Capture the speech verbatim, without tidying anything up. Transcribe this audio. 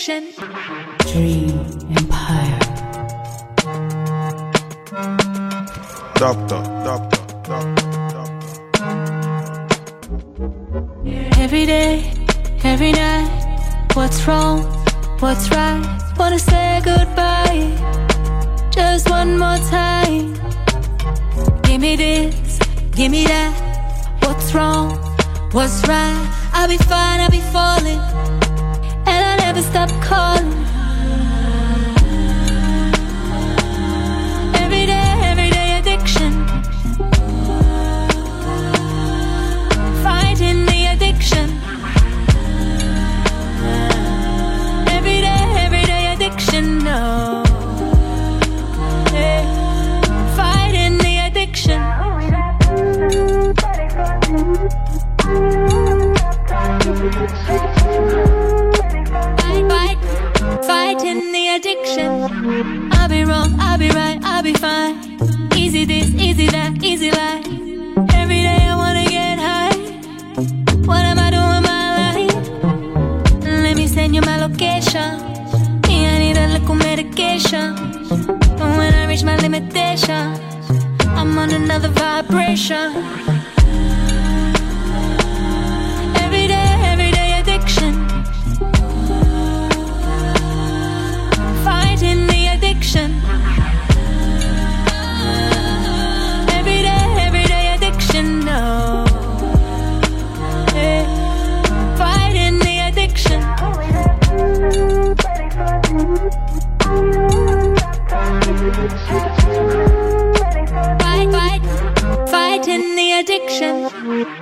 addiction. Dream Empire. Doctor, doctor, doctor, doctor. Every day, every night, what's wrong, what's right? Wanna say goodbye, just one more time. Give me this, give me that. What's wrong, what's right? I'll be fine, I'll be falling, and I'll never stop calling. Every day, every day addiction. Fighting the addiction. Every day, every day addiction, no. Yeah. Fighting the addiction. Fight, fight, fighting the addiction. I'll be wrong, I'll be right, I'll be fine. Easy this, easy that, easy life. Every day I wanna get high. What am I doing with my life? Let me send you my location. Me, I need a little medication. And when I reach my limitation, I'm on another vibration. Every day, every day addiction. Fighting the addiction. Every day, every day addiction, no. Yeah. Fighting the addiction. Fight, fight, fighting the addiction.